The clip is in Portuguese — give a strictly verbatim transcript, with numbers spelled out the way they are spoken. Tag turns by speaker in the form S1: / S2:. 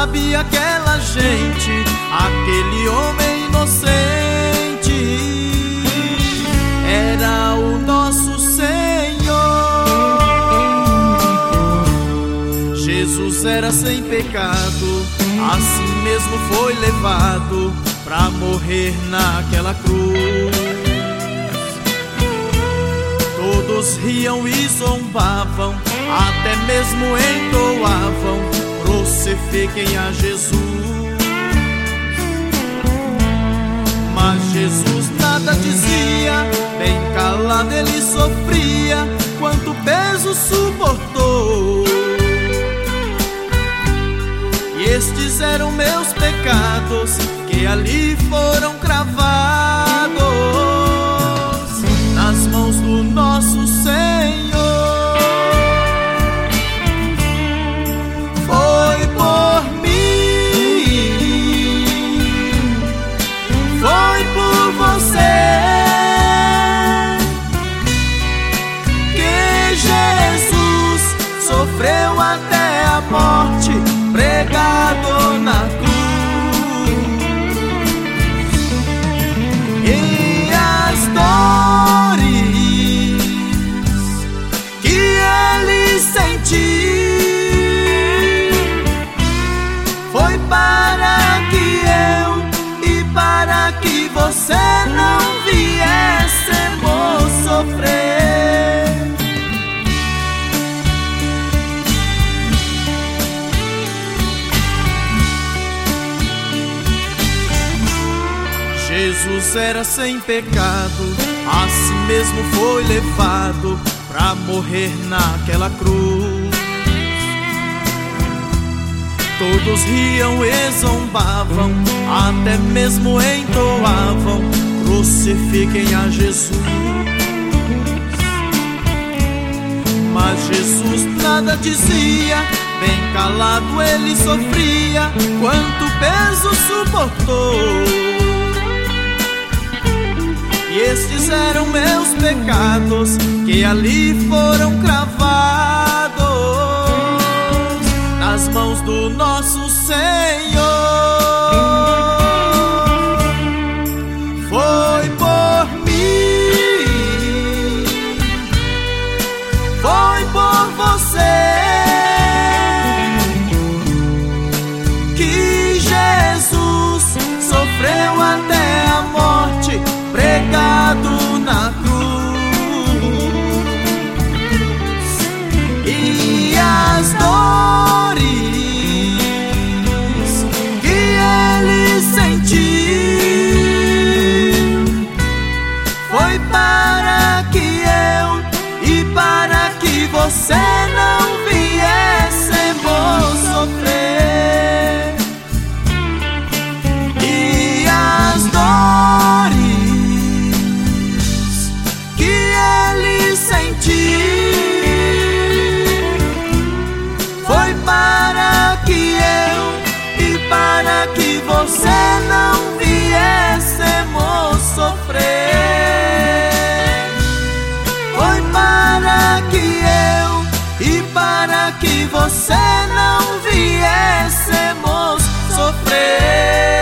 S1: sabe aquela gente, aquele homem inocente era o nosso Senhor. Jesus era sem pecado, assim mesmo foi levado pra morrer naquela cruz. Todos riam e zombavam, até mesmo entoavam: crucifiquem a Jesus. Mas Jesus nada dizia, bem calado ele sofria, quanto peso suportou. E estes eram meus pecados, que ali foram cravados nas mãos do nosso Senhor. Foi por mim, foi por você que Jesus sofreu até a morte, pregado na cruz. E as dores que ele sentiu foi para que eu e para que você não viéssemos sofrer. Jesus era sem pecado, assim mesmo foi levado pra morrer naquela cruz. Todos riam e zombavam, até mesmo entoavam: crucifiquem a Jesus. Mas Jesus nada dizia, bem calado ele sofria, quanto peso suportou. E estes eram meus pecados, que ali foram cravados nas mãos do nosso Senhor. Foi por mim, foi por você que Jesus sofreu até a morte, pregado na cruz. E as dores que ele sentiu foi para que eu e para que você não viéssemos sofrer. E as dores foi para que eu e para que você não viéssemos sofrer. Foi para que eu e para que você não viéssemos sofrer.